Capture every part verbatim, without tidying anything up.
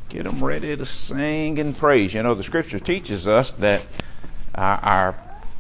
Get them ready to sing and praise. You know, the Scripture teaches us that our, our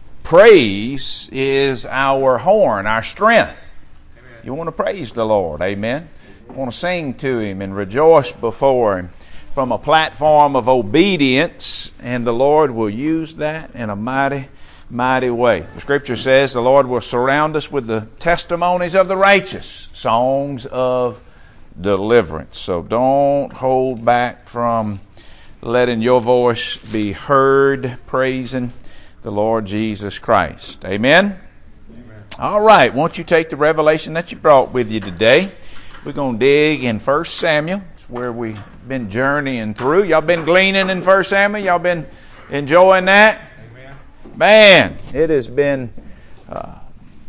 praise is our horn, our strength. Amen. You want to praise the Lord, amen? You want to sing to Him and rejoice before Him from a platform of obedience, and the Lord will use that in a mighty, mighty way. The Scripture says the Lord will surround us with the testimonies of the righteous, songs of deliverance. So don't hold back from letting your voice be heard praising the Lord Jesus Christ. Amen? Amen. All right. Won't you take the revelation that you brought with you today? We're going to dig in First Samuel. It's where we've been journeying through. Y'all been gleaning in First Samuel? Y'all been enjoying that? Amen. Man, it has been uh,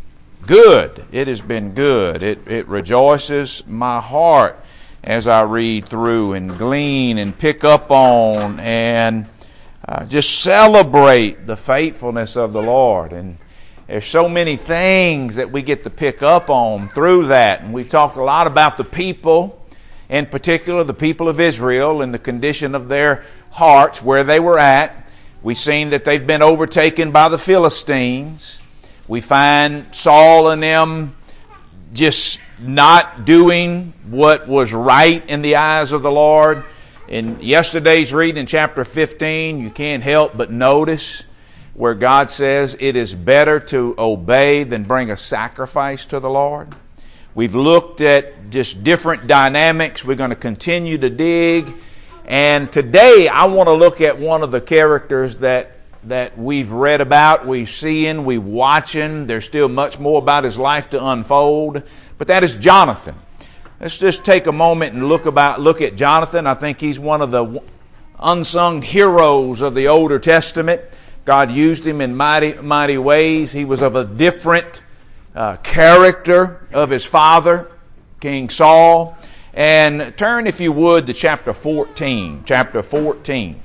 good. It has been good. It, it rejoices my heart as I read through and glean and pick up on and uh, just celebrate the faithfulness of the Lord. And there's so many things that we get to pick up on through that. And we've talked a lot about the people, in particular the people of Israel and the condition of their hearts, where they were at. We've seen that they've been overtaken by the Philistines. We find Saul and them just not doing what was right in the eyes of the Lord. In yesterday's reading in chapter fifteen, you can't help but notice where God says it is better to obey than bring a sacrifice to the Lord. We've looked at just different dynamics. We're going to continue to dig. And today I want to look at one of the characters that that we've read about, we've seen, we've watching. There's still much more about his life to unfold. But that is Jonathan. Let's just take a moment and look about look at Jonathan. I think he's one of the unsung heroes of the Older Testament. God used him in mighty, mighty ways. He was of a different uh, character of his father, King Saul. And turn, if you would, to chapter fourteen. Chapter fourteen.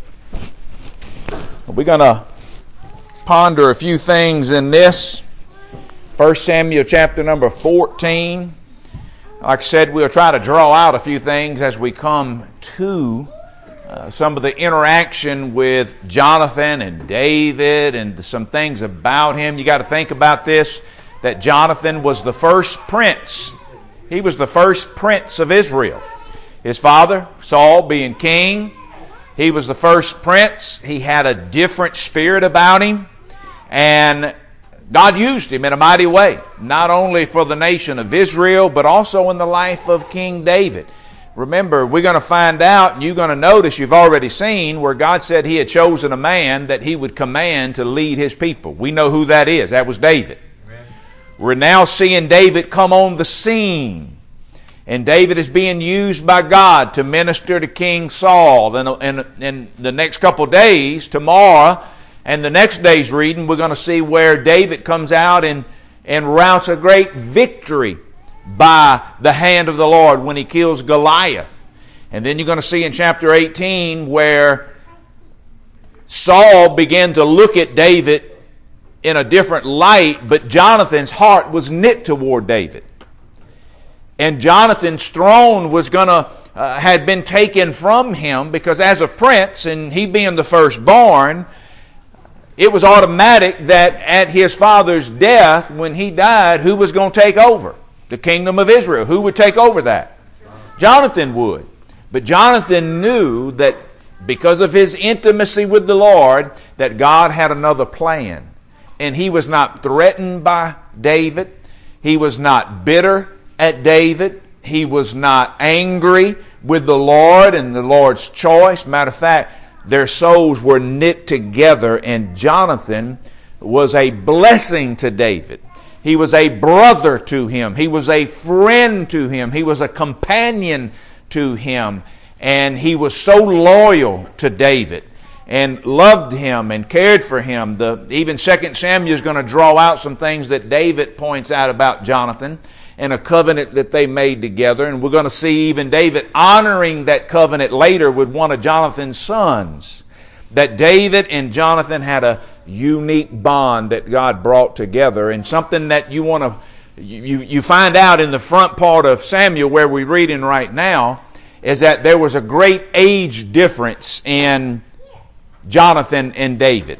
We're going to ponder a few things in this. First Samuel chapter number fourteen. Like I said, we'll try to draw out a few things as we come to uh, some of the interaction with Jonathan and David and some things about him. You got to think about this, that Jonathan was the first prince. He was the first prince of Israel. His father, Saul, being king, he was the first prince. He had a different spirit about him. And God used him in a mighty way, not only for the nation of Israel, but also in the life of King David. Remember, we're going to find out, and you're going to notice, you've already seen, where God said He had chosen a man that He would command to lead His people. We know who that is. That was David. Amen. We're now seeing David come on the scene. And David is being used by God to minister to King Saul. And in, in, in the next couple of days, tomorrow, and the next day's reading, we're going to see where David comes out and, and routs a great victory by the hand of the Lord when he kills Goliath. And then you're going to see in chapter eighteen where Saul began to look at David in a different light, but Jonathan's heart was knit toward David. And Jonathan's throne was going to, uh, had been taken from him because as a prince, and he being the firstborn, it was automatic that at his father's death, when he died, who was going to take over? The kingdom of Israel. Who would take over that? Jonathan would. But Jonathan knew that because of his intimacy with the Lord, that God had another plan. And he was not threatened by David. He was not bitter at David. He was not angry with the Lord and the Lord's choice. Matter of fact, their souls were knit together, and Jonathan was a blessing to David. He was a brother to him. He was a friend to him. He was a companion to him. And he was so loyal to David and loved him and cared for him. The, even Second Samuel is going to draw out some things that David points out about Jonathan and a covenant that they made together. And we're going to see even David honoring that covenant later with one of Jonathan's sons. That David and Jonathan had a unique bond that God brought together, and something that you want to you, you find out in the front part of Samuel where we're reading right now is that there was a great age difference in Jonathan and David.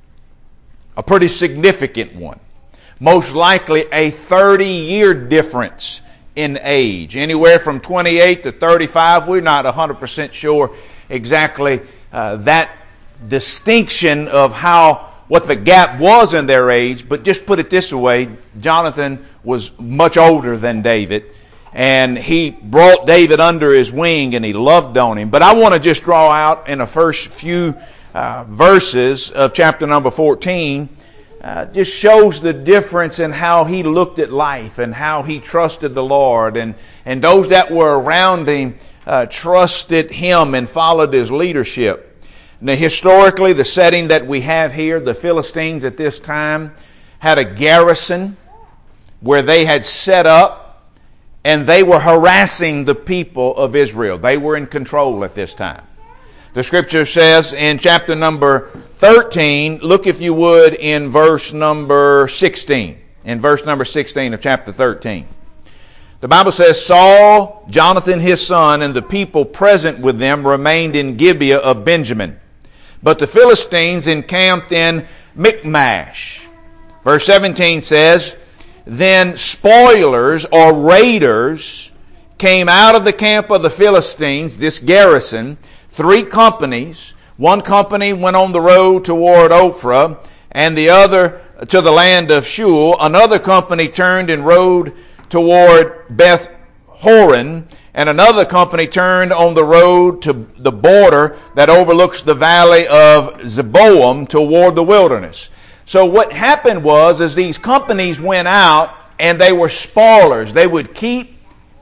A pretty significant one. Most likely a thirty-year difference in age. Anywhere from twenty-eight to thirty-five. We're not one hundred percent sure exactly uh, that distinction of how what the gap was in their age, but just put it this way, Jonathan was much older than David, and he brought David under his wing and he loved on him. But I want to just draw out in the first few uh, verses of chapter number fourteen, uh, just shows the difference in how he looked at life and how he trusted the Lord, and, and those that were around him uh, trusted him and followed his leadership. Now, historically, the setting that we have here, the Philistines at this time had a garrison where they had set up, and they were harassing the people of Israel. They were in control at this time. The Scripture says in chapter number thirteen, look if you would in verse number sixteen. In verse number sixteen of chapter thirteen. The Bible says, Saul, Jonathan his son, and the people present with them remained in Gibeah of Benjamin. But the Philistines encamped in Michmash. Verse seventeen says, Then spoilers or raiders came out of the camp of the Philistines, this garrison, three companies. One company went on the road toward Ophrah, and the other to the land of Shul. Another company turned and rode toward Beth Horon, and another company turned on the road to the border that overlooks the valley of Zeboam toward the wilderness. So what happened was, is these companies went out and they were spoilers. They would keep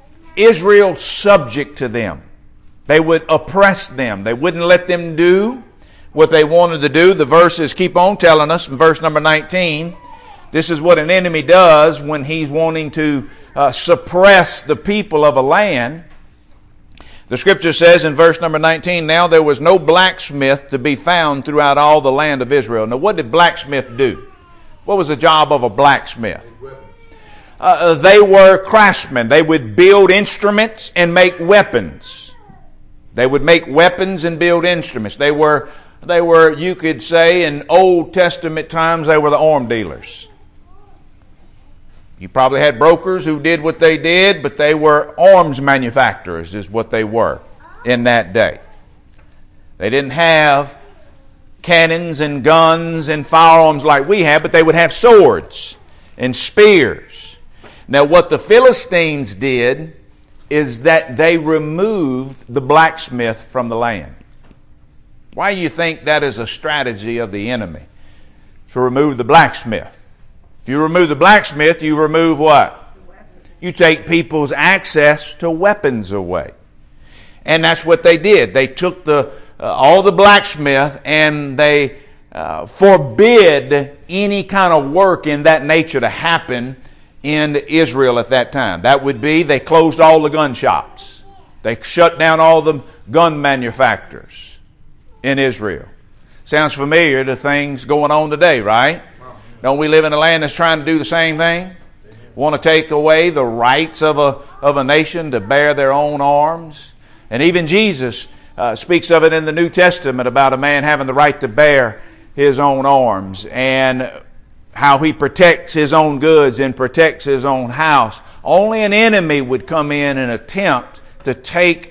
Israel subject to them. They would oppress them. They wouldn't let them do what they wanted to do. The verses keep on telling us in verse number nineteen, this is what an enemy does when he's wanting to uh, suppress the people of a land. The Scripture says in verse number nineteen, Now there was no blacksmith to be found throughout all the land of Israel. Now what did blacksmith do? What was the job of a blacksmith? Uh, they were craftsmen. They would build instruments and make weapons. They would make weapons and build instruments. They were, they were, you could say, in Old Testament times, they were the arm dealers. You probably had brokers who did what they did, but they were arms manufacturers is what they were in that day. They didn't have cannons and guns and firearms like we have, but they would have swords and spears. Now what the Philistines did is that they removed the blacksmith from the land. Why do you think that is a strategy of the enemy? To remove the blacksmith. If you remove the blacksmith, you remove what? You take people's access to weapons away. And that's what they did. They took the uh, all the blacksmith and they uh, forbid any kind of work in that nature to happen in Israel at that time. That would be, they closed all the gun shops. They shut down all the gun manufacturers in Israel. Sounds familiar to things going on today, right? Don't we live in a land that's trying to do the same thing? Want to take away the rights of a of a nation to bear their own arms? And even Jesus uh, speaks of it in the New Testament about a man having the right to bear his own arms and how he protects his own goods and protects his own house. Only an enemy would come in and attempt to take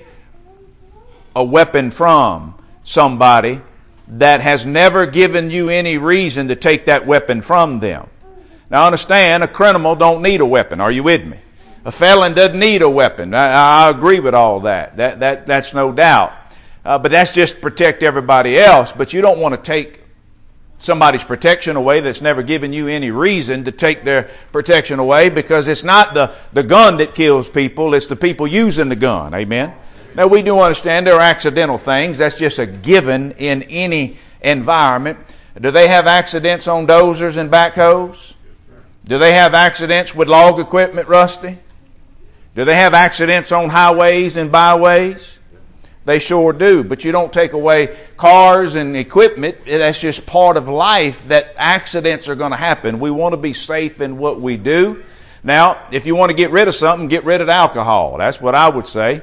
a weapon from somebody that has never given you any reason to take that weapon from them. Now understand, a criminal don't need a weapon. Are you with me? A felon doesn't need a weapon. I, I agree with all that. That, that that's no doubt. Uh, but that's just to protect everybody else. But you don't want to take somebody's protection away that's never given you any reason to take their protection away, because it's not the, the gun that kills people, it's the people using the gun. Amen? Now we do understand there are accidental things. That's just a given in any environment. Do they have accidents on dozers and backhoes? Do they have accidents with log equipment, Rusty? Do they have accidents on highways and byways? They sure do. But you don't take away cars and equipment. That's just part of life, that accidents are going to happen. We want to be safe in what we do. Now, if you want to get rid of something, get rid of alcohol. That's what I would say.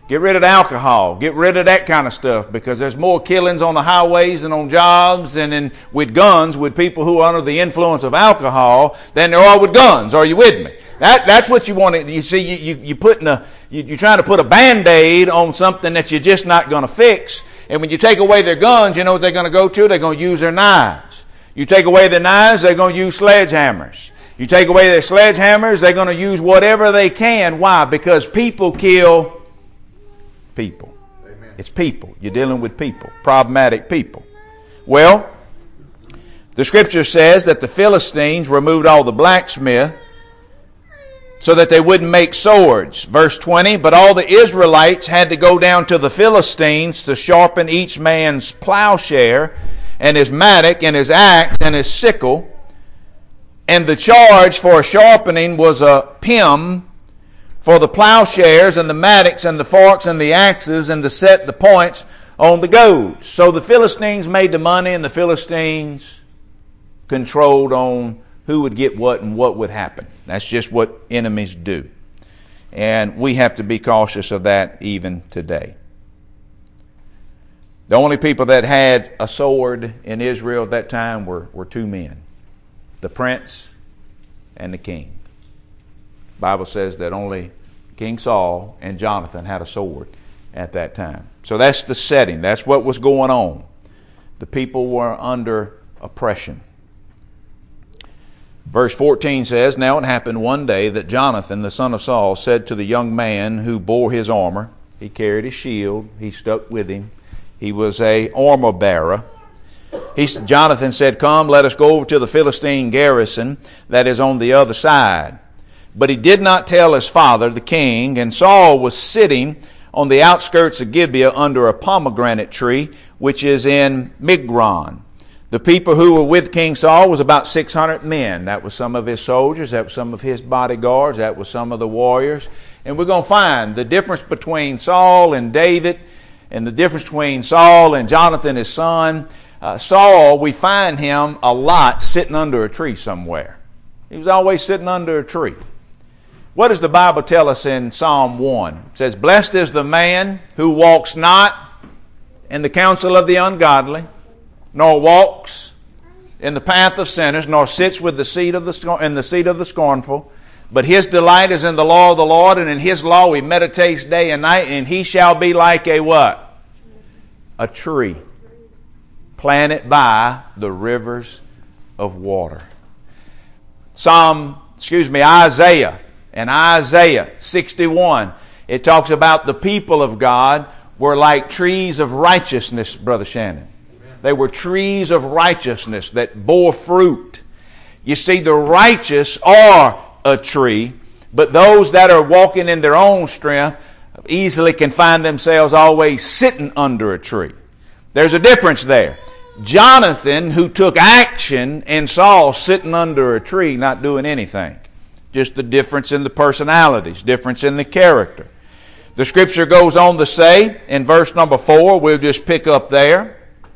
Get rid of alcohol. Get rid of that kind of stuff, because there's more killings on the highways and on jobs and in, with guns with people who are under the influence of alcohol than there are with guns. Are you with me? That, that's what you want to, you see, you, you, you putting a, you, you're trying to put a Band-Aid on something that you're just not going to fix. And when you take away their guns, you know what they're going to go to? They're going to use their knives. You take away their knives, they're going to use sledgehammers. You take away their sledgehammers, they're going to use whatever they can. Why? Because people kill people. Amen. It's people. You're dealing with people, problematic people. Well, the scripture says that the Philistines removed all the blacksmith so that they wouldn't make swords. Verse twenty, but all the Israelites had to go down to the Philistines to sharpen each man's plowshare and his mattock and his axe and his sickle. And the charge for sharpening was a pim for the plowshares and the mattocks and the forks and the axes, and to set the points on the goads. So the Philistines made the money, and the Philistines controlled on who would get what and what would happen. That's just what enemies do. And we have to be cautious of that even today. The only people that had a sword in Israel at that time were, were two men, the prince and the king. The Bible says that only King Saul and Jonathan had a sword at that time. So that's the setting. That's what was going on. The people were under oppression. Verse fourteen says, now it happened one day that Jonathan, the son of Saul, said to the young man who bore his armor, he carried his shield, he stuck with him, he was a armor bearer. He, Jonathan said, come, let us go over to the Philistine garrison that is on the other side. But he did not tell his father, the king, and Saul was sitting on the outskirts of Gibeah under a pomegranate tree, which is in Migron. The people who were with King Saul was about six hundred men. That was some of his soldiers, that was some of his bodyguards, that was some of the warriors. And we're going to find the difference between Saul and David, and the difference between Saul and Jonathan, his son. Uh, Saul, we find him a lot sitting under a tree somewhere. He was always sitting under a tree. What does the Bible tell us in Psalm one? It says, blessed is the man who walks not in the counsel of the ungodly, nor walks in the path of sinners, nor sits with the seat of the in the seat of the scornful. But his delight is in the law of the Lord, and in his law he meditates day and night, and he shall be like a what? A tree planted by the rivers of water. Psalm, excuse me, Isaiah. And Isaiah sixty-one, it talks about the people of God were like trees of righteousness, Brother Shannon. Amen. They were trees of righteousness that bore fruit. You see, the righteous are a tree, but those that are walking in their own strength easily can find themselves always sitting under a tree. There's a difference there. Jonathan, who took action, and Saul sitting under a tree not doing anything. Just the difference in the personalities, difference in the character. The scripture goes on to say in verse number four, we'll just pick up there.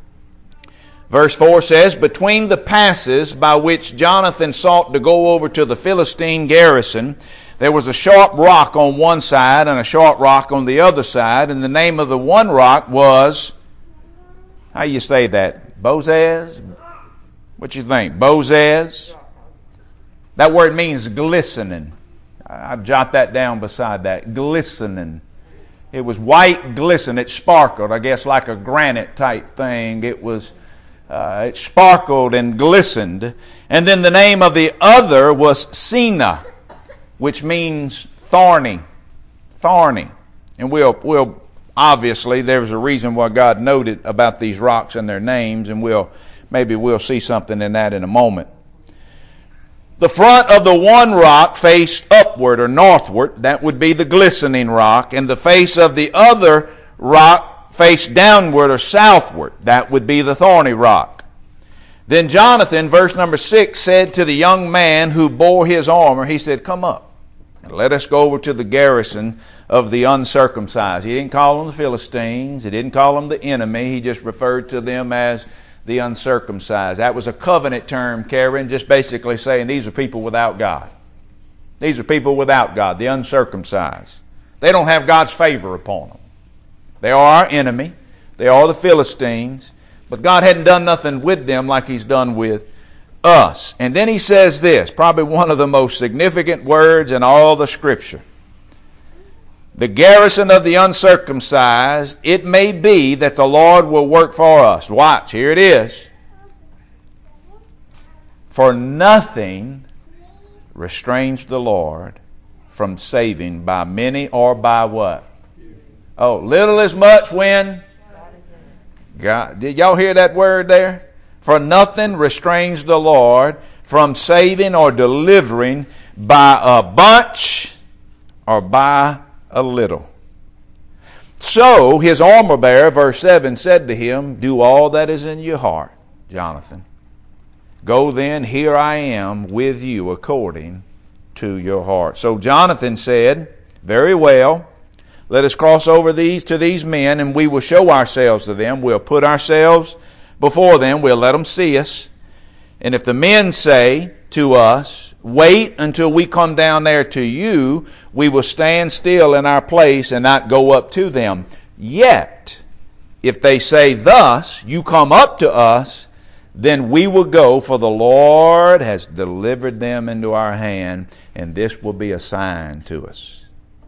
Verse four says, between the passes by which Jonathan sought to go over to the Philistine garrison, there was a sharp rock on one side and a sharp rock on the other side, and the name of the one rock was, how you say that? Bozez? What you think? Bozez? That word means glistening. I jot that down beside that. Glistening. It was white glisten. It sparkled, I guess, like a granite type thing. It was, uh, it sparkled and glistened. And then the name of the other was Sina, which means thorny. Thorny. And we'll, we'll, obviously, there's a reason why God noted about these rocks and their names, and we'll, maybe we'll see something in that in a moment. The front of the one rock faced upward or northward. That would be the glistening rock. And the face of the other rock faced downward or southward. That would be the thorny rock. Then Jonathan, verse number six, said to the young man who bore his armor, he said, come up and let us go over to the garrison of the uncircumcised. He didn't call them the Philistines. He didn't call them the enemy. He just referred to them as the uncircumcised. That was a covenant term, Karen, just basically saying these are people without God. These are people without God, the uncircumcised. They don't have God's favor upon them. They are our enemy. They are the Philistines. But God hadn't done nothing with them like He's done with us. And then He says this, probably one of the most significant words in all the Scripture. The garrison of the uncircumcised, it may be that the Lord will work for us. Watch, here it is. For nothing restrains the Lord from saving by many or by what? Oh, little as much when? God. Did y'all hear that word there? For nothing restrains the Lord from saving or delivering by a bunch or by a little. So his armor bearer, verse seven, said to him, do all that is in your heart, Jonathan. Go then, here I am with you according to your heart. So Jonathan said, very well, let us cross over these to these men, and we will show ourselves to them. We'll put ourselves before them. We'll let them see us. And if the men say to us, wait until we come down there to you, we will stand still in our place and not go up to them. Yet, if they say thus, you come up to us, then we will go, for the Lord has delivered them into our hand, and this will be a sign to us.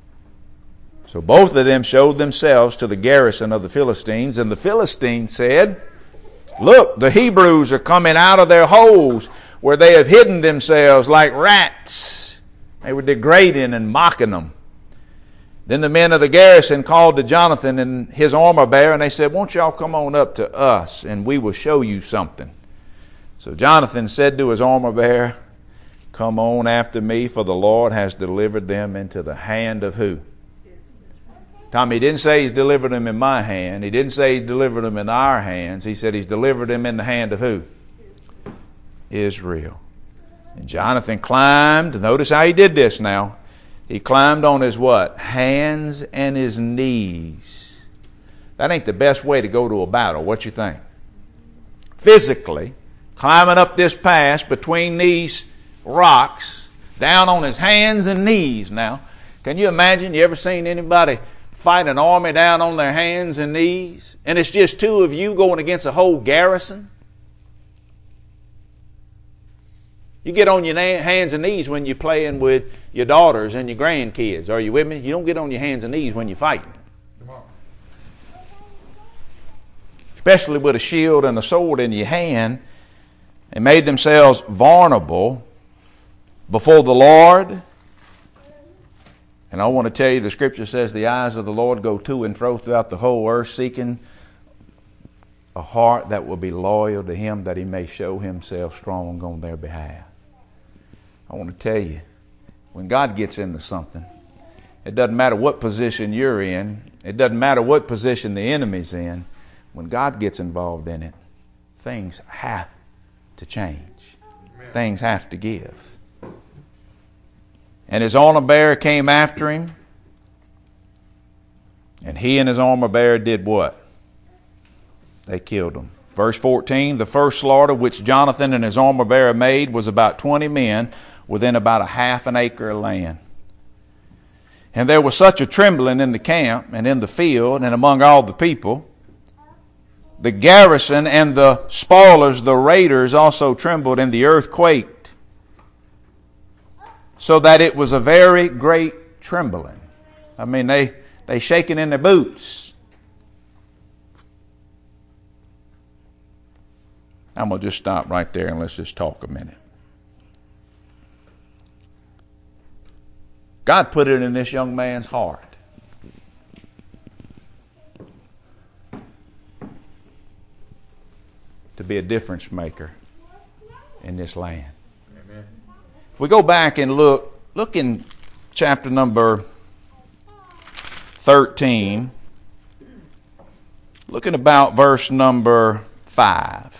So both of them showed themselves to the garrison of the Philistines, and the Philistines said, look, the Hebrews are coming out of their holes where they have hidden themselves like rats. They were degrading and mocking them. Then the men of the garrison called to Jonathan and his armor bearer, and they said, won't y'all come on up to us, and we will show you something. So Jonathan said to his armor bearer, come on after me, for the Lord has delivered them into the hand of who? Tommy, he didn't say He's delivered them in my hand. He didn't say He's delivered them in our hands. He said He's delivered them in the hand of who? Israel. And Jonathan climbed. Notice how he did this now. He climbed on his what? Hands and his knees. That ain't the best way to go to a battle. What you think? Physically, climbing up this pass between these rocks, down on his hands and knees now. Can you imagine? You ever seen anybody fight an army down on their hands and knees? And it's just two of you going against a whole garrison? You get on your na- hands and knees when you're playing with your daughters and your grandkids. Are you with me? You don't get on your hands and knees when you're fighting. Especially with a shield and a sword in your hand. They made themselves vulnerable before the Lord. And I want to tell you, the Scripture says the eyes of the Lord go to and fro throughout the whole earth, seeking a heart that will be loyal to Him, that He may show Himself strong on their behalf. I want to tell you, when God gets into something, it doesn't matter what position you're in. It doesn't matter what position the enemy's in. When God gets involved in it, things have to change. Amen. Things have to give. And his armor bearer came after him. And he and his armor bearer did what? They killed him. Verse fourteen, the first slaughter which Jonathan and his armor bearer made was about twenty men within about a half an acre of land. And there was such a trembling in the camp and in the field and among all the people. The garrison and the spoilers, the raiders, also trembled, and the earth quaked, so that it was a very great trembling. I mean, they they shaking in their boots. I'm going to just stop right there and let's just talk a minute. God put it in this young man's heart to be a difference maker in this land. Amen. If we go back and look, look in chapter number thirteen, looking about verse number five.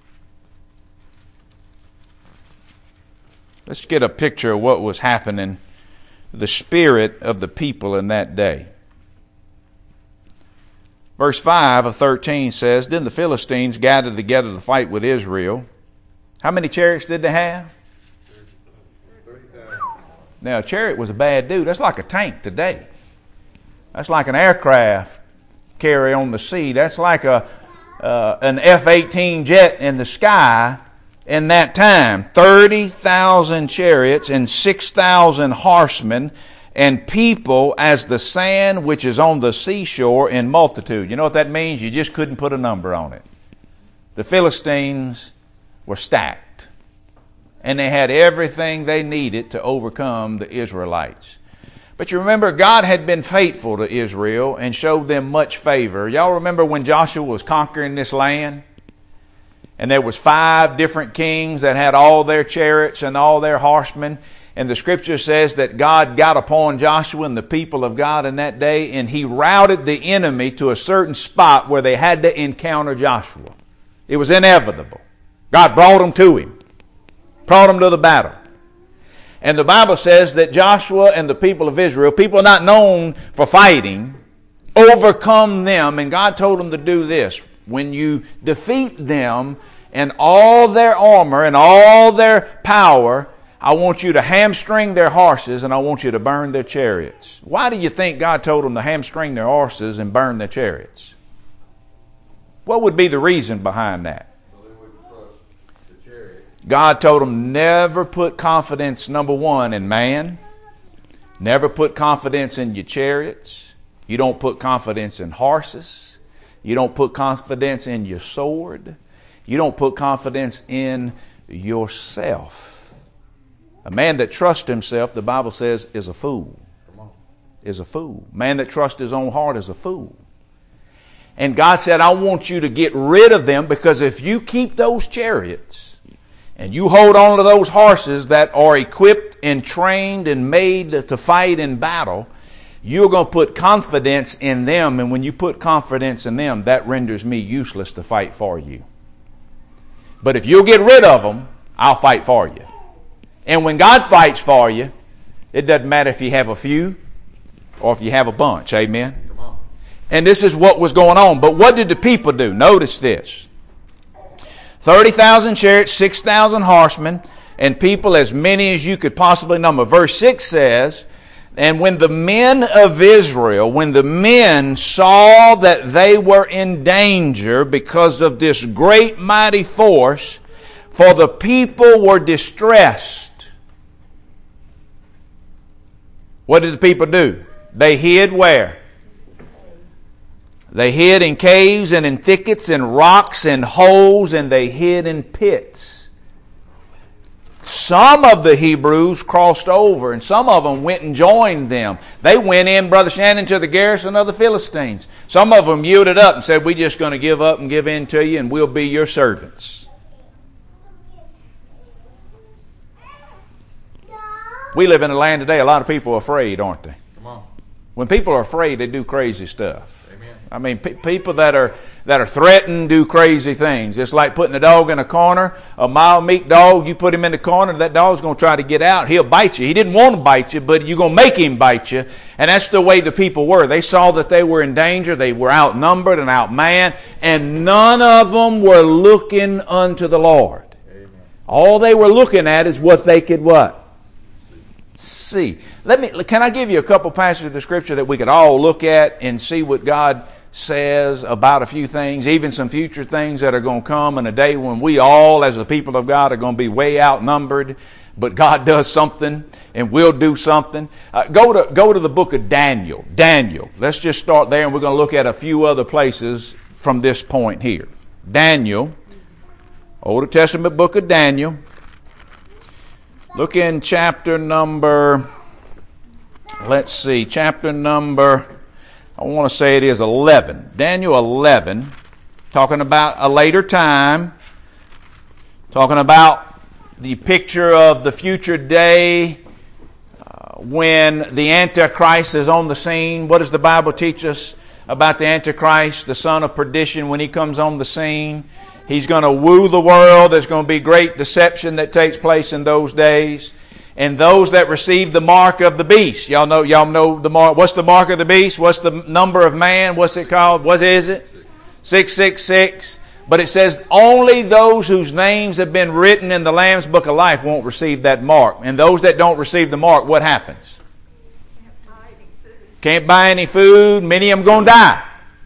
Let's get a picture of what was happening, the spirit of the people in that day. Verse five of thirteen says, Then the Philistines gathered together to fight with Israel. How many chariots did they have? Now, a chariot was a bad dude. That's like a tank today. That's like an aircraft carry on the sea. That's like a uh, an F eighteen jet in the sky in that time. thirty thousand chariots and six thousand horsemen, and people as the sand which is on the seashore in multitude. You know what that means? You just couldn't put a number on it. The Philistines were stacked, and they had everything they needed to overcome the Israelites. But you remember, God had been faithful to Israel and showed them much favor. Y'all remember when Joshua was conquering this land? And there was five different kings that had all their chariots and all their horsemen. And the scripture says that God got upon Joshua and the people of God in that day, and he routed the enemy to a certain spot where they had to encounter Joshua. It was inevitable. God brought them to him, brought them to the battle. And the Bible says that Joshua and the people of Israel, people not known for fighting, overcome them. And God told them to do this. When you defeat them and all their armor and all their power, I want you to hamstring their horses and I want you to burn their chariots. Why do you think God told them to hamstring their horses and burn their chariots? What would be the reason behind that? God told them never put confidence, number one, in man. Never put confidence in your chariots. You don't put confidence in horses. You don't put confidence in your sword. You don't put confidence in yourself. A man that trusts himself, the Bible says, is a fool. Is a fool. A man that trusts his own heart is a fool. And God said, I want you to get rid of them, because if you keep those chariots and you hold on to those horses that are equipped and trained and made to fight in battle, you're going to put confidence in them. And when you put confidence in them, that renders me useless to fight for you. But if you'll get rid of them, I'll fight for you. And when God fights for you, it doesn't matter if you have a few or if you have a bunch. Amen? Come on. And this is what was going on. But what did the people do? Notice this. thirty thousand chariots, six thousand horsemen, and people as many as you could possibly number. Verse six says, and when the men of Israel, when the men saw that they were in danger because of this great mighty force, for the people were distressed. What did the people do? They hid where? They hid in caves and in thickets and rocks and holes, and they hid in pits. Some of the Hebrews crossed over, and some of them went and joined them. They went in, Brother Shannon, to the garrison of the Philistines. Some of them yielded up and said, we're just going to give up and give in to you, and we'll be your servants. We live in a land today, a lot of people are afraid, aren't they? Come on. When people are afraid, they do crazy stuff. I mean, pe- people that are that are threatened do crazy things. It's like putting a dog in a corner, a mild, meek dog. You put him in the corner, that dog's going to try to get out. He'll bite you. He didn't want to bite you, but you're going to make him bite you. And that's the way the people were. They saw that they were in danger. They were outnumbered and outmanned, and none of them were looking unto the Lord. Amen. All they were looking at is what they could what? See. Let me. Can I give you a couple passages of Scripture that we could all look at and see what God says about a few things, even some future things that are going to come in a day when we all, as the people of God, are going to be way outnumbered, but God does something and we'll do something. Uh, go to go to the book of Daniel. Daniel. Let's just start there, and we're going to look at a few other places from this point here. Daniel, Old Testament book of Daniel. Look in chapter number, let's see, chapter number, I want to say it is eleven. Daniel eleven, talking about a later time, talking about the picture of the future day uh, when the Antichrist is on the scene. What does the Bible teach us about the Antichrist, the son of perdition, when he comes on the scene? He's going to woo the world. There's going to be great deception that takes place in those days. And those that receive the mark of the beast. Y'all know, y'all know the mark. What's the mark of the beast? What's the number of man? What's it called? What is it? six six six. But it says only those whose names have been written in the Lamb's Book of Life won't receive that mark. And those that don't receive the mark, what happens? Can't buy any food. Many of them going to die.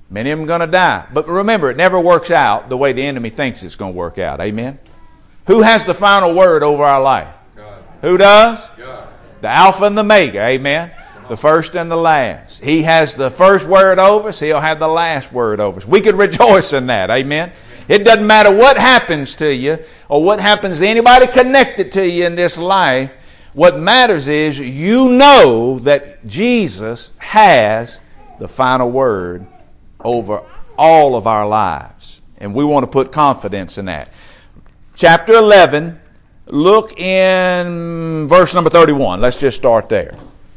Many of them are going to die. But remember, it never works out the way the enemy thinks it's going to work out. Amen? Who has the final word over our life? God. Who does? God. The Alpha and the Omega. Amen? The first and the last. He has the first word over us. He'll have the last word over us. We could rejoice in that. Amen? It doesn't matter what happens to you or what happens to anybody connected to you in this life. What matters is you know that Jesus has the final word over all of our lives. And we want to put confidence in that. Chapter eleven, look in verse number thirty-one. Let's just start there.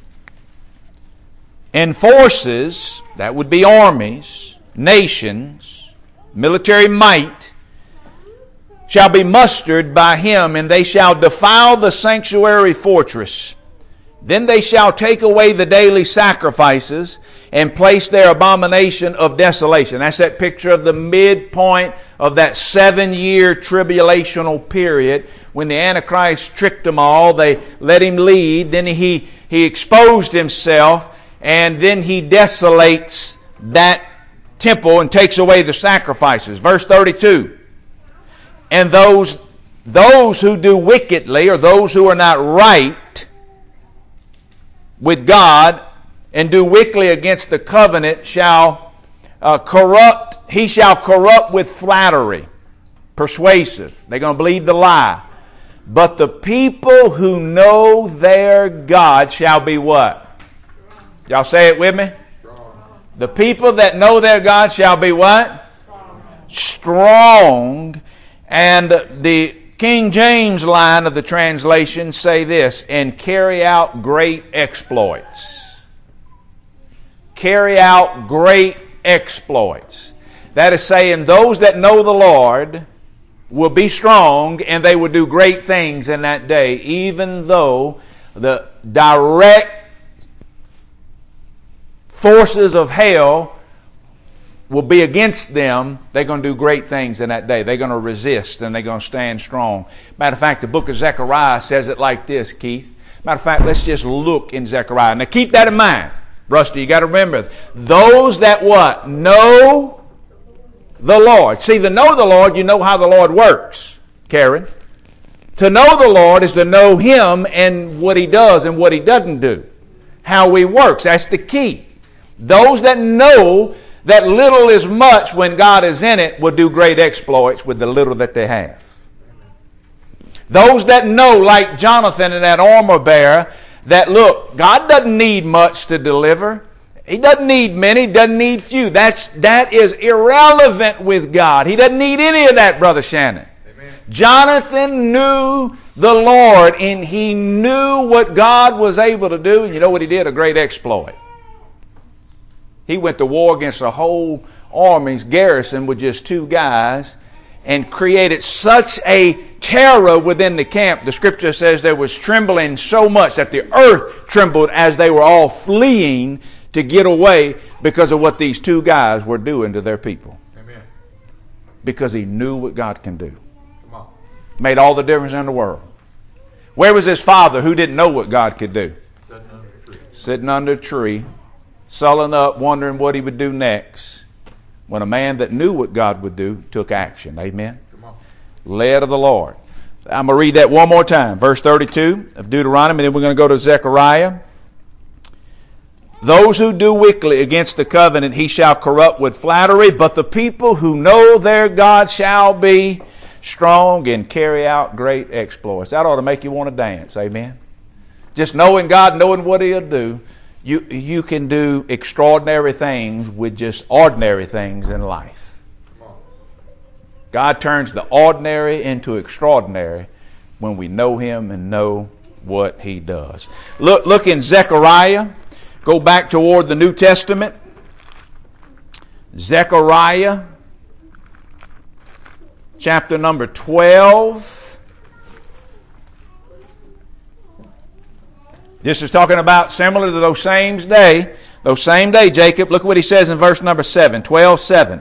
And forces, that would be armies, nations, military might, shall be mustered by him, and they shall defile the sanctuary fortress. Then they shall take away the daily sacrifices and place their abomination of desolation. That's that picture of the midpoint of that seven-year tribulational period when the Antichrist tricked them all. They let him lead. Then he, he exposed himself, and then he desolates that temple and takes away the sacrifices. Verse thirty-two. And those, those who do wickedly, or those who are not right with God and do wickedly against the covenant shall uh, corrupt, he shall corrupt with flattery, persuasive. They're going to believe the lie. But the people who know their God shall be what? Y'all say it with me? Strong. The people that know their God shall be what? Strong. Strong. And the King James line of the translation say this, and carry out great exploits. Carry out great exploits. That is saying those that know the Lord will be strong and they will do great things in that day, even though the direct forces of hell will be against them. They're going to do great things in that day. They're going to resist and they're going to stand strong. Matter of fact, the book of Zechariah says it like this, Keith. Matter of fact, let's just look in Zechariah. Now keep that in mind. Rusty, you got to remember, those that what? Know the Lord. See, to know the Lord, you know how the Lord works, Karen. To know the Lord is to know Him and what He does and what He doesn't do. How He works. That's the key. Those that know that little is much when God is in it will do great exploits with the little that they have. Those that know, like Jonathan and that armor bearer, that look, God doesn't need much to deliver. He doesn't need many, doesn't need few. That's, that is irrelevant with God. He doesn't need any of that, Brother Shannon. Amen. Jonathan knew the Lord and he knew what God was able to do. And you know what he did? A great exploit. He went to war against a whole army's garrison with just two guys and created such a terror within the camp. The scripture says there was trembling so much that the earth trembled as they were all fleeing to get away because of what these two guys were doing to their people. Amen. Because he knew what God can do. Come on. Made all the difference in the world. Where was his father who didn't know what God could do? Sitting under a tree. Sitting under a tree. Sulling up, wondering what he would do next, when a man that knew what God would do took action. Amen? Come on. Led of the Lord. I'm going to read that one more time. Verse thirty-two of Deuteronomy, then we're going to go to Zechariah. Those who do wickedly against the covenant, he shall corrupt with flattery, but the people who know their God shall be strong and carry out great exploits. That ought to make you want to dance. Amen? Just knowing God, knowing what He'll do. You you can do extraordinary things with just ordinary things in life. God turns the ordinary into extraordinary when we know Him and know what He does. Look, look in Zechariah. Go back toward the New Testament. Zechariah, chapter number twelve. This is talking about similar to those same day, those same day, Jacob. Look what he says in verse number seven, twelve seven.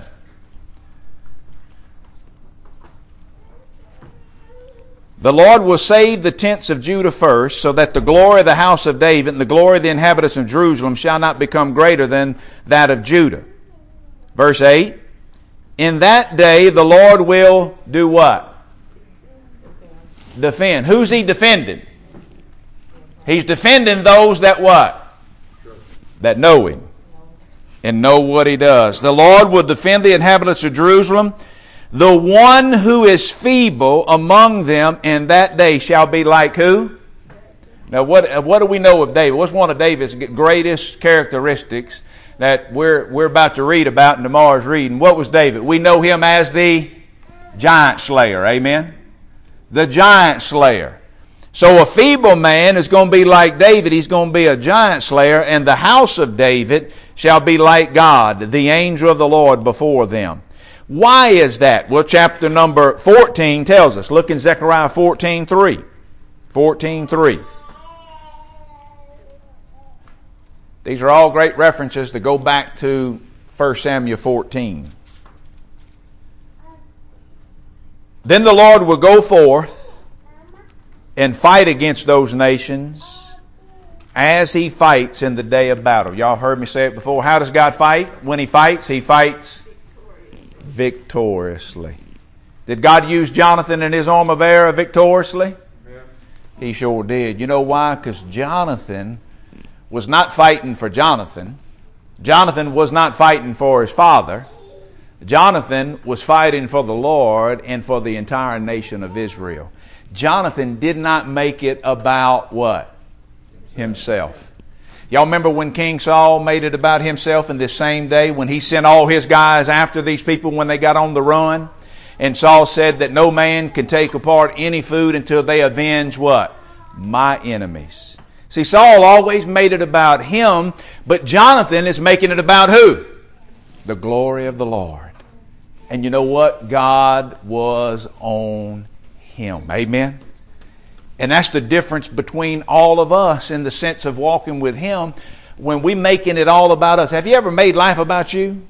The Lord will save the tents of Judah first, so that the glory of the house of David and the glory of the inhabitants of Jerusalem shall not become greater than that of Judah. Verse eight. In that day the Lord will do what? Defend. Who's He defending? He's defending those that what? That know Him and know what He does. The Lord will defend the inhabitants of Jerusalem. The one who is feeble among them in that day shall be like who? Now what, what do we know of David? What's one of David's greatest characteristics that we're, we're about to read about in tomorrow's reading? What was David? We know him as the giant slayer. Amen? The giant slayer. So a feeble man is going to be like David. He's going to be a giant slayer. And the house of David shall be like God, the angel of the Lord before them. Why is that? Well, chapter number fourteen tells us. Look in Zechariah fourteen three. fourteen three. These are all great references to go back to First Samuel fourteen. Then the Lord will go forth and fight against those nations as He fights in the day of battle. Y'all heard me say it before. How does God fight? When He fights, He fights victoriously. Did God use Jonathan and his armor bearer victoriously? Yeah. He sure did. You know why? Because Jonathan was not fighting for Jonathan. Jonathan was not fighting for his father. Jonathan was fighting for the Lord and for the entire nation of Israel. Jonathan did not make it about what? Himself. Y'all remember when King Saul made it about himself in this same day when he sent all his guys after these people when they got on the run? And Saul said that no man can take apart any food until they avenge what? My enemies. See, Saul always made it about him, but Jonathan is making it about who? The glory of the Lord. And you know what? God was on him. Amen? And that's the difference between all of us in the sense of walking with Him when we making it all about us. Have you ever made life about you?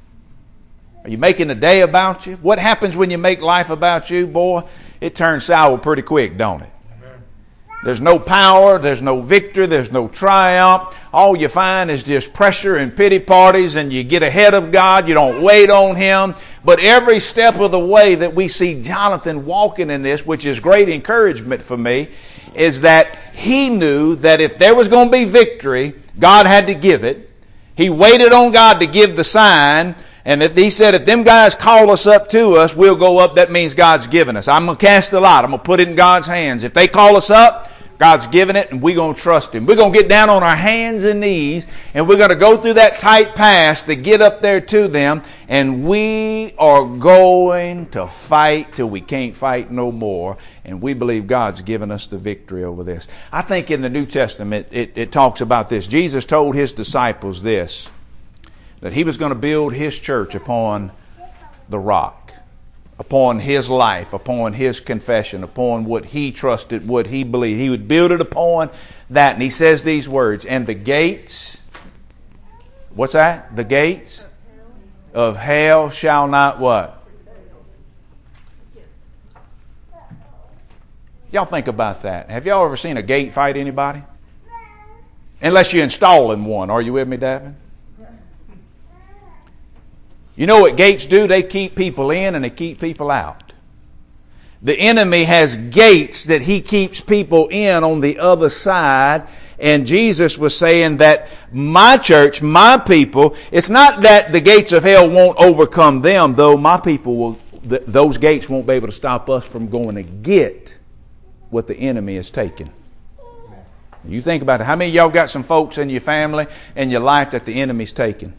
Are you making a day about you? What happens when you make life about you? Boy, it turns sour pretty quick, don't it? There's no power, there's no victory, there's no triumph. All you find is just pressure and pity parties, and you get ahead of God. You don't wait on Him. But every step of the way that we see Jonathan walking in this, which is great encouragement for me, is that he knew that if there was going to be victory, God had to give it. He waited on God to give the sign. And if he said, if them guys call us up to us, we'll go up. That means God's given us. I'm going to cast the lot. I'm going to put it in God's hands. If they call us up, God's given it, and we're going to trust Him. We're going to get down on our hands and knees, and we're going to go through that tight pass to get up there to them, and we are going to fight till we can't fight no more, and we believe God's given us the victory over this. I think in the New Testament, it, it talks about this. Jesus told His disciples this, that He was going to build His church upon the rock, upon His life, upon His confession, upon what He trusted, what He believed. He would build it upon that. And He says these words, and the gates, what's that? The gates of hell shall not what? Y'all think about that. Have y'all ever seen a gate fight anybody? Unless you're installing one. Are you with me, Davin? You know what gates do? They keep people in and they keep people out. The enemy has gates that he keeps people in on the other side. And Jesus was saying that my church, my people, it's not that the gates of hell won't overcome them, though my people will, th- those gates won't be able to stop us from going to get what the enemy has taken. You think about it. How many of y'all got some folks in your family and your life that the enemy's taken?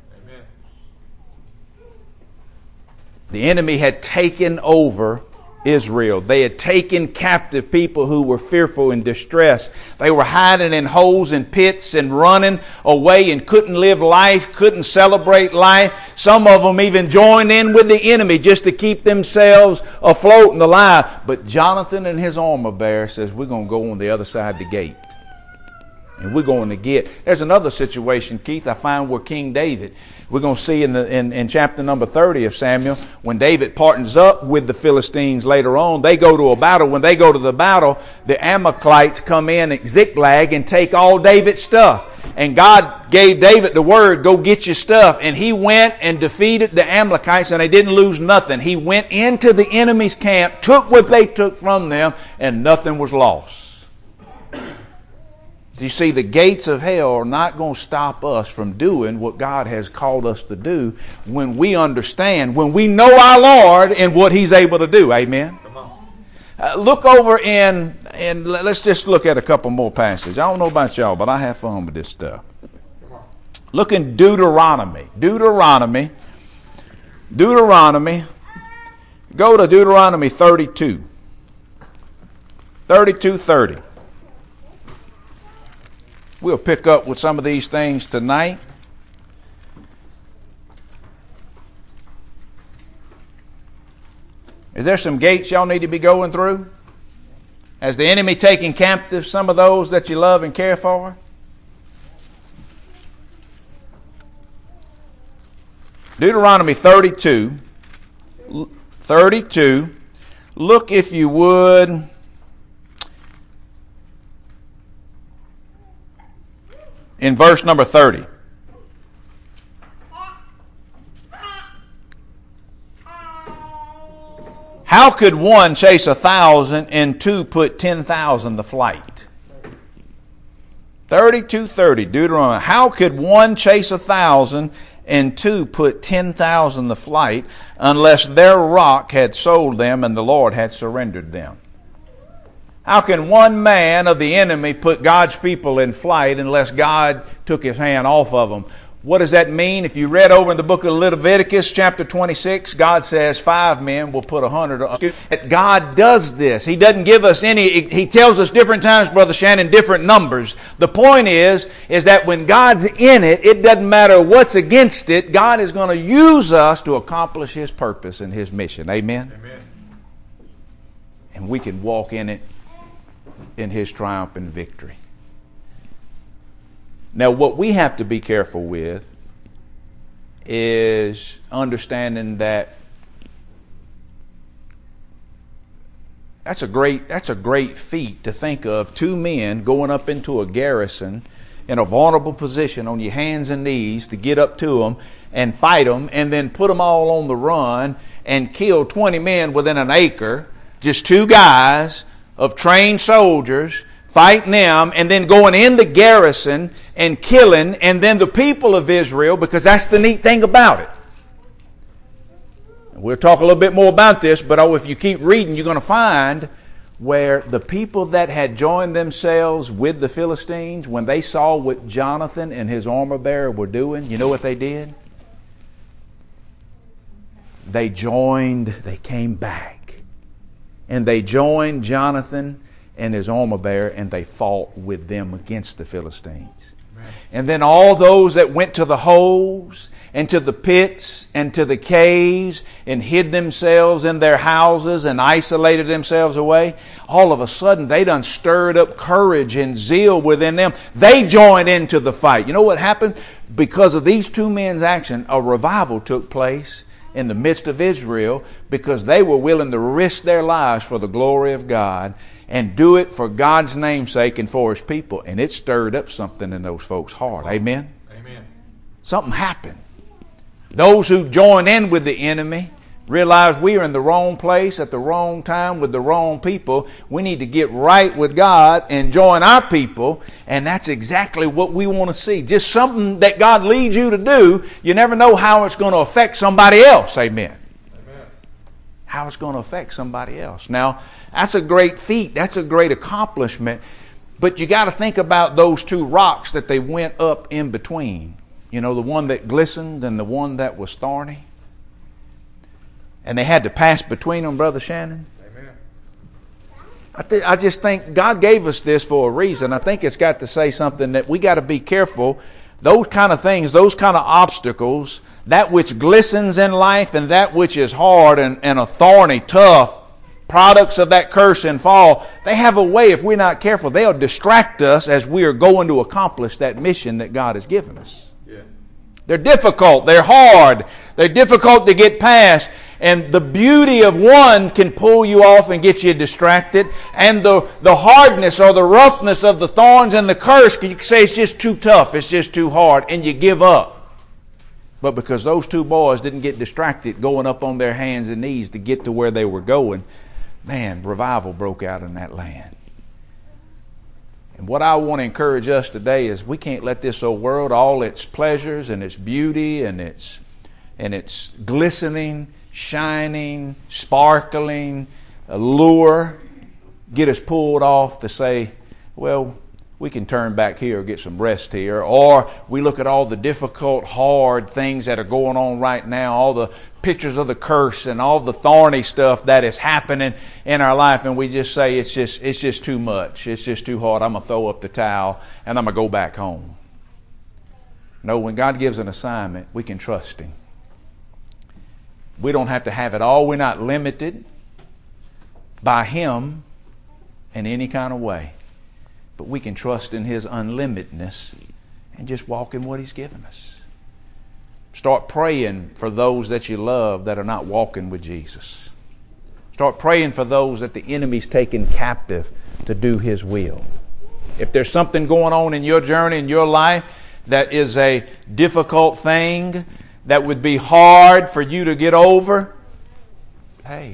The enemy had taken over Israel. They had taken captive people who were fearful and distressed. They were hiding in holes and pits and running away and couldn't live life, couldn't celebrate life. Some of them even joined in with the enemy just to keep themselves afloat and alive. But Jonathan and his armor bearer says, we're going to go on the other side of the gate. And we're going to get... There's another situation, Keith, I find where King David... We're going to see in, the, in, in chapter number thirty of Samuel, when David partners up with the Philistines later on, they go to a battle. When they go to the battle, the Amalekites come in at Ziklag and take all David's stuff. And God gave David the word, go get your stuff. And he went and defeated the Amalekites, and they didn't lose nothing. He went into the enemy's camp, took what they took from them, and nothing was lost. You see, the gates of hell are not going to stop us from doing what God has called us to do when we understand, when we know our Lord and what He's able to do. Amen? Come on. Uh, look over in, and let's just look at a couple more passages. I don't know about y'all, but I have fun with this stuff. Look in Deuteronomy. Deuteronomy. Deuteronomy. Go to Deuteronomy thirty-two. thirty-two thirty. We'll pick up with some of these things tonight. Is there some gates y'all need to be going through? Has the enemy taken captive some of those that you love and care for? Deuteronomy thirty-two. thirty-two. Look, if you would, in verse number thirty. How could one chase a thousand and two put ten thousand to flight? thirty-two thirty, Deuteronomy. How could one chase a thousand and two put ten thousand to flight unless their rock had sold them and the Lord had surrendered them? How can one man of the enemy put God's people in flight unless God took His hand off of them? What does that mean? If you read over in the book of Leviticus chapter twenty-six, God says five men will put a hundred. God does this. He doesn't give us any, He tells us different times, Brother Shannon, different numbers. The point is, is that when God's in it, it doesn't matter what's against it. God is going to use us to accomplish His purpose and His mission. Amen? Amen. And we can walk in it in His triumph and victory. Now, what we have to be careful with is understanding that that's a great that's a great feat to think of, two men going up into a garrison in a vulnerable position on your hands and knees to get up to them and fight them, and then put them all on the run and kill twenty men within an acre, just two guys of trained soldiers, fighting them, and then going in the garrison and killing, and then the people of Israel, because that's the neat thing about it. We'll talk a little bit more about this, but oh, if you keep reading, you're going to find where the people that had joined themselves with the Philistines, when they saw what Jonathan and his armor bearer were doing, you know what they did? They joined, they came back, and they joined Jonathan and his armor bearer, and they fought with them against the Philistines. Right. And then all those that went to the holes and to the pits and to the caves and hid themselves in their houses and isolated themselves away, all of a sudden they done stirred up courage and zeal within them. They joined into the fight. You know what happened? Because of these two men's action, a revival took place in the midst of Israel, because they were willing to risk their lives for the glory of God and do it for God's name's sake and for His people. And it stirred up something in those folks' heart. Amen? Amen. Something happened. Those who joined in with the enemy realized we are in the wrong place at the wrong time with the wrong people. We need to get right with God and join our people. And that's exactly what we want to see. Just something that God leads you to do. You never know how it's going to affect somebody else. Amen. Amen. How it's going to affect somebody else. Now, that's a great feat. That's a great accomplishment. But you got to think about those two rocks that they went up in between. You know, the one that glistened and the one that was thorny. And they had to pass between them, Brother Shannon. Amen. I, th- I just think God gave us this for a reason. I think it's got to say something that we got to be careful. Those kind of things, those kind of obstacles, that which glistens in life and that which is hard and, and a thorny, tough, products of that curse and fall, they have a way, if we're not careful, they'll distract us as we are going to accomplish that mission that God has given us. Yeah. They're difficult. They're hard. They're difficult to get past. And the beauty of one can pull you off and get you distracted. And the, the hardness or the roughness of the thorns and the curse, you can say it's just too tough, it's just too hard, and you give up. But because those two boys didn't get distracted going up on their hands and knees to get to where they were going, man, revival broke out in that land. And what I want to encourage us today is we can't let this old world, all its pleasures and its beauty and its and its glistening, shining, sparkling allure get us pulled off to say, well, we can turn back here, get some rest here. Or we look at all the difficult, hard things that are going on right now, all the pictures of the curse and all the thorny stuff that is happening in our life, and we just say it's just it's just too much. It's just too hard. I'm going to throw up the towel and I'm going to go back home. No, when God gives an assignment, we can trust Him. We don't have to have it all. We're not limited by Him in any kind of way. But we can trust in His unlimitedness and just walk in what He's given us. Start praying for those that you love that are not walking with Jesus. Start praying for those that the enemy's taken captive to do His will. If there's something going on in your journey, in your life, that is a difficult thing, that would be hard for you to get over, hey,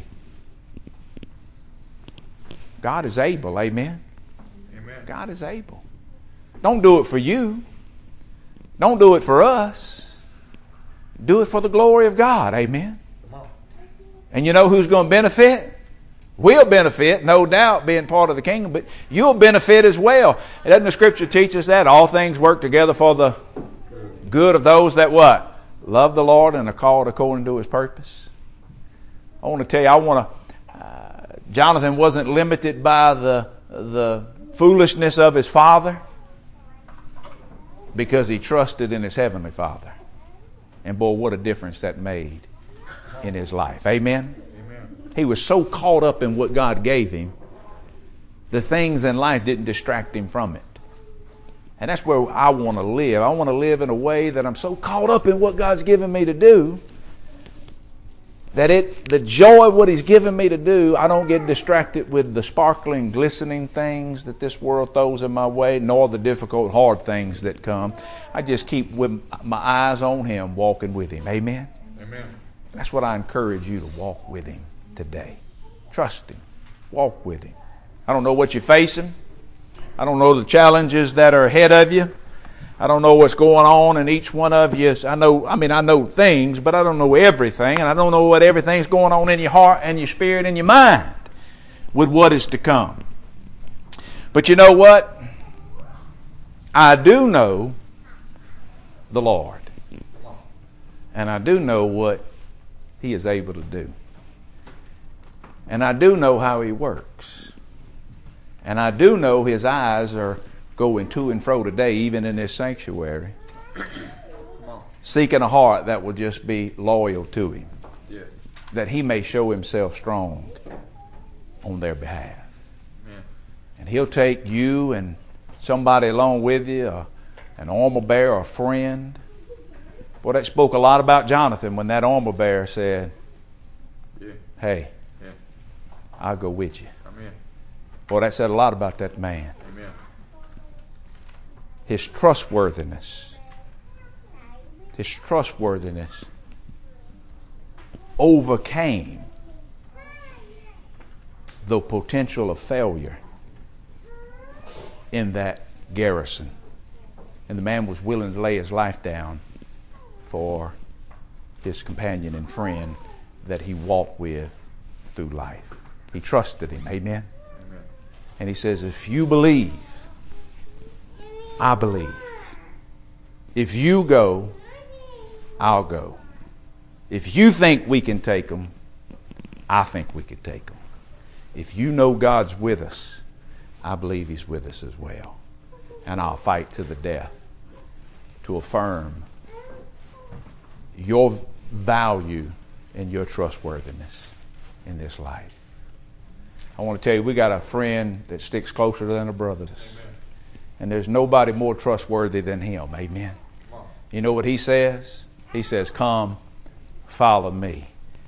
God is able, amen? Amen. God is able. Don't do it for you. Don't do it for us. Do it for the glory of God, amen? Come on. And you know who's going to benefit? We'll benefit, no doubt, being part of the kingdom, but you'll benefit as well. Doesn't the Scripture teach us that? All things work together for the good of those that what? Love the Lord and are called according to His purpose. I want to tell you, I want to, uh, Jonathan wasn't limited by the, the foolishness of his father because he trusted in his heavenly Father. And boy, what a difference that made in his life. Amen? Amen. He was so caught up in what God gave him, the things in life didn't distract him from it. And that's where I want to live. I want to live in a way that I'm so caught up in what God's given me to do that it, the joy of what He's given me to do, I don't get distracted with the sparkling, glistening things that this world throws in my way, nor the difficult, hard things that come. I just keep with my eyes on Him, walking with Him. Amen? Amen. That's what I encourage you to walk with Him today. Trust Him. Walk with Him. I don't know what you're facing. I don't know the challenges that are ahead of you. I don't know what's going on in each one of you. I know, I mean, I know things, but I don't know everything. And I don't know what everything's going on in your heart and your spirit and your mind with what is to come. But you know what? I do know the Lord. And I do know what He is able to do. And I do know how He works. And I do know His eyes are going to and fro today, even in this sanctuary, seeking a heart that will just be loyal to Him, yeah, that He may show Himself strong on their behalf. Yeah. And He'll take you and somebody along with you, or an armor bearer, or a friend. Boy, that spoke a lot about Jonathan when that armor bearer said, yeah, hey, yeah, I'll go with you. Amen. Boy, that said a lot about that man. Amen. His trustworthiness. His trustworthiness overcame the potential of failure in that garrison. And the man was willing to lay his life down for his companion and friend that he walked with through life. He trusted him. Amen? Amen. And he says, if you believe, I believe. If you go, I'll go. If you think we can take them, I think we could take them. If you know God's with us, I believe He's with us as well. And I'll fight to the death to affirm your value and your trustworthiness in this life. I want to tell you, we got a friend that sticks closer than a brother. Amen. And there's nobody more trustworthy than him. Amen. You know what he says? He says, come, follow me,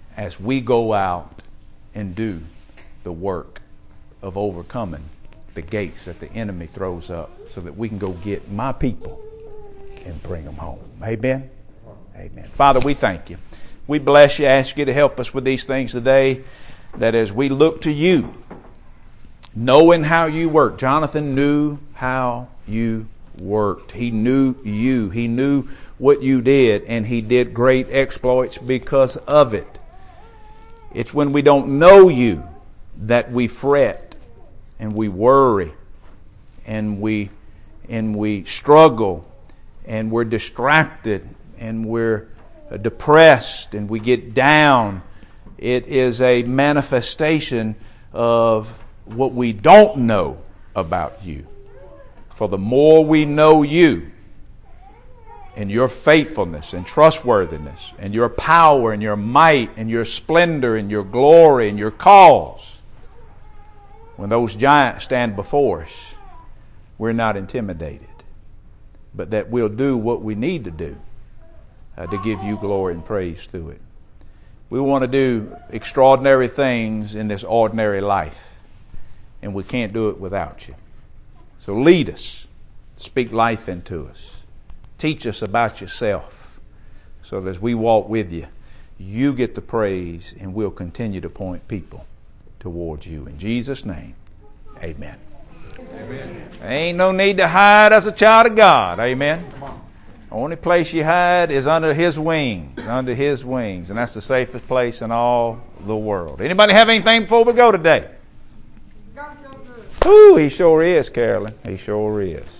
as we go out and do the work of overcoming the gates that the enemy throws up so that we can go get my people and bring them home. Amen? Amen. Father, we thank you. We bless you, ask you to help us with these things today, that as we look to you, knowing how you work. Jonathan knew how you worked. He knew you. He knew what you did, and he did great exploits because of it. It's when we don't know you that we fret and we worry and we and we struggle and we're distracted and we're depressed and we get down. It is a manifestation of what we don't know about you. For the more we know you and your faithfulness and trustworthiness and your power and your might and your splendor and your glory and your cause, when those giants stand before us, we're not intimidated, but that we'll do what we need to do uh, to give you glory and praise through it. We want to do extraordinary things in this ordinary life, and we can't do it without you. So lead us, speak life into us, teach us about yourself, so that as we walk with you, you get the praise, and we'll continue to point people towards you. In Jesus' name, amen. Amen. Ain't no need to hide as a child of God. Amen. The only place you hide is under His wings, under His wings, and that's the safest place in all the world. Anybody have anything before we go today? Ooh, He sure is, Carolyn. He sure is.